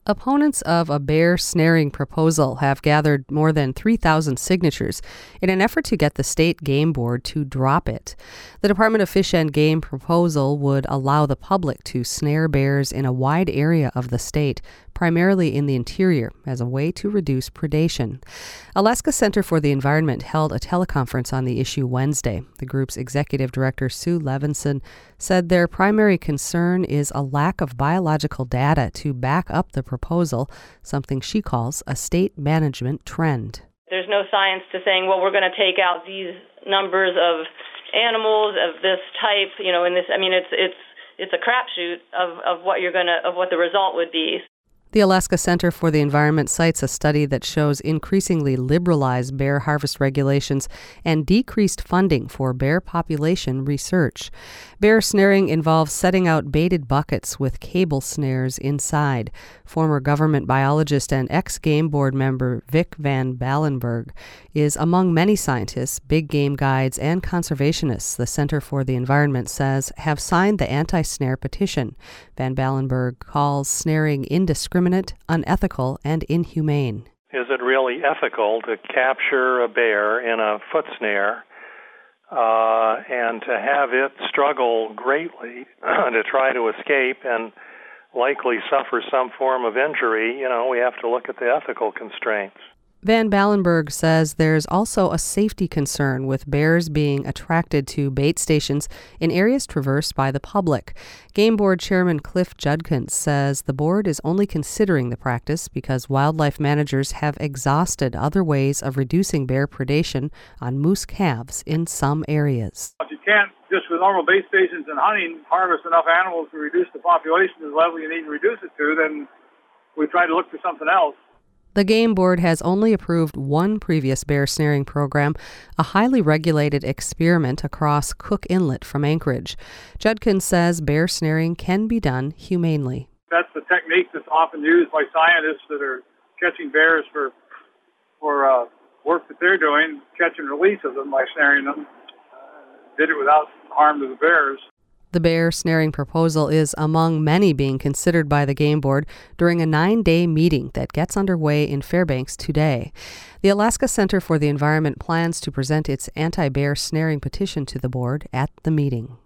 Opponents of a bear snaring proposal have gathered more than 3,000 signatures in an effort to get the state game board to drop it. The Department of Fish and Game proposal would allow the public to snare bears in a wide area of the state, primarily in the interior, as a way to reduce predation. Alaska Center for the Environment held a teleconference on the issue Wednesday. The group's executive director, Sue Levinson, said their primary concern is a lack of biological data to back up the proposal, something she calls a state management trend. There's no science to saying, well, we're going to take out these numbers of animals of this type, in this. I mean, it's a crapshoot of what the result would be. The Alaska Center for the Environment cites a study that shows increasingly liberalized bear harvest regulations and decreased funding for bear population research. Bear snaring involves setting out baited buckets with cable snares inside. Former government biologist and ex-game board member Vic Van Ballenberg is among many scientists, big game guides, and conservationists the Center for the Environment says have signed the anti-snare petition. Van Ballenberg calls snaring indiscriminate, unethical, and inhumane. Is it really ethical to capture a bear in a foot snare and to have it struggle greatly to try to escape and likely suffer some form of injury? We have to look at the ethical constraints. Van Ballenberg says there's also a safety concern with bears being attracted to bait stations in areas traversed by the public. Game Board Chairman Cliff Judkins says the board is only considering the practice because wildlife managers have exhausted other ways of reducing bear predation on moose calves in some areas. If you can't, just with normal bait stations and hunting, harvest enough animals to reduce the population to the level you need to reduce it to, then we try to look for something else. The Game Board has only approved one previous bear snaring program, a highly regulated experiment across Cook Inlet from Anchorage. Judkins says bear snaring can be done humanely. That's the technique that's often used by scientists that are catching bears for work that they're doing, catch and release of them by snaring them. Did it without harm to the bears. The bear snaring proposal is among many being considered by the Game Board during a 9-day meeting that gets underway in Fairbanks today. The Alaska Center for the Environment plans to present its anti-bear snaring petition to the board at the meeting.